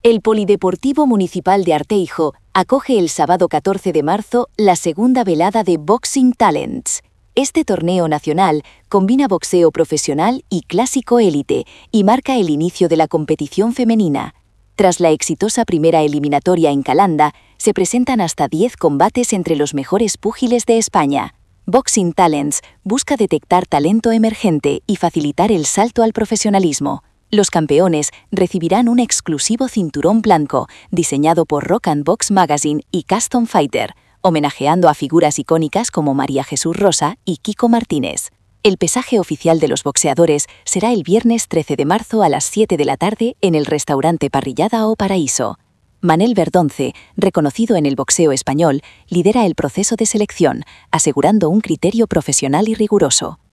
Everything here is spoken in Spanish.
El Polideportivo Municipal de Arteijo acoge el sábado 14 de marzo la segunda velada de Boxing Talents. Este torneo nacional combina boxeo profesional y clásico élite y marca el inicio de la competición femenina. Tras la exitosa primera eliminatoria en Calanda, se presentan hasta 10 combates entre los mejores púgiles de España. Boxing Talents busca detectar talento emergente y facilitar el salto al profesionalismo. Los campeones recibirán un exclusivo cinturón blanco diseñado por Rock and Box Magazine y Custom Fighter, homenajeando a figuras icónicas como María Jesús Rosa y Kiko Martínez. El pesaje oficial de los boxeadores será el viernes 13 de marzo a las 7 de la tarde en el restaurante Parrillada o Paraíso. Manel Verdonce, reconocido en el boxeo español, lidera el proceso de selección, asegurando un criterio profesional y riguroso.